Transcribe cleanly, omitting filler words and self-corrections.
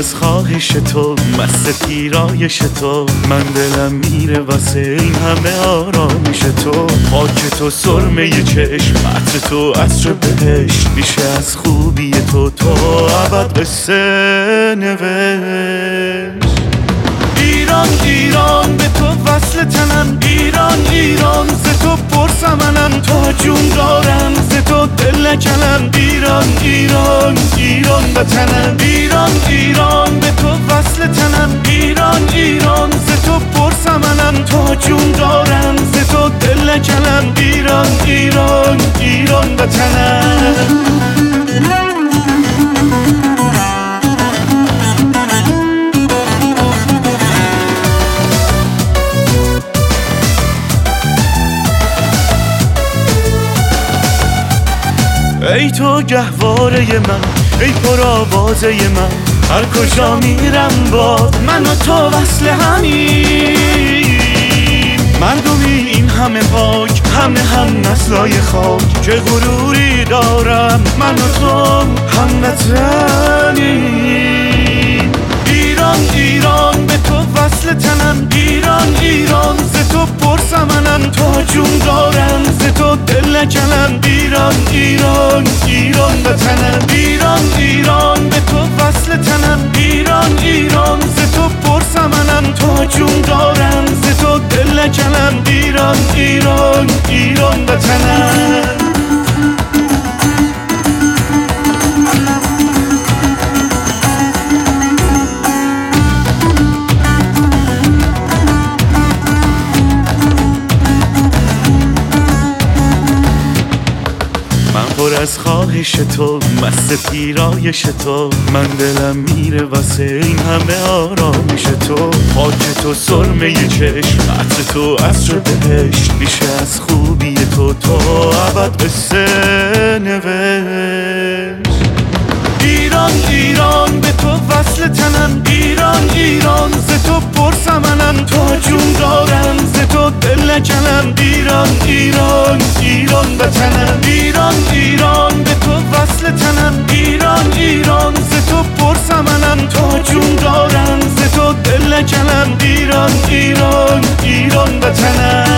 از خواهش تو، مست پیرایش تو، من دلم میره واسه این همه آرامش تو. خاک تو سرمه چشم، عطر تو عطر بهشت، میشه از خوبی تو ابد قصه نوشت. ایران ایران به تو وصل تنم، ایران ایران ز تو پرسمنم، تا جون دارم ز تو دل نکنم. ایران ایران ایران وطنم، ایران ایران به تو وصل تنم، ایران ایران ز تو پرسمنم، تا جون دارم ز تو دل نکنم. ایران ایران ایران وطنم. ای تو گهواره من، ای پرآوازه من، هر کجا میرم باد من و تو وصل همین. مردمی این همه پاک، هم نسلای خاک، چه غروری دارم من و تو هموطنیم. ایران ایران به تو وصل تنم، ایران ایران ز تو پرسمنم، تا جون دارم ز تو دل نکنم. ایران ایران ایران وطنم، ایران ایران به تو وصل تنم، ایران ایران ز تو پرسمنم، تا جون دارم ز تو دل نکنم. ایران ایران ایران وطنم. پر از خواهش تو، مست پیرایش تو، من دلم میره واسه این همه آرامش تو. خاک تو سرمه چشم، عطر تو عطر بهشت، میشه از خوبی تو ابد قصه نوشت. ایران ایران به تو وصل تنم، ایران ایران ز تو پرسمنم، تا جون دارم ز تو دل نکنم. ایران ایران ایران وطنم، ایران ایران به تو وصل تنم، ایران ایران ز تو پرسمنم، تا جون دارم ز تو دل نکنم. ایران ایران ایران وطنم.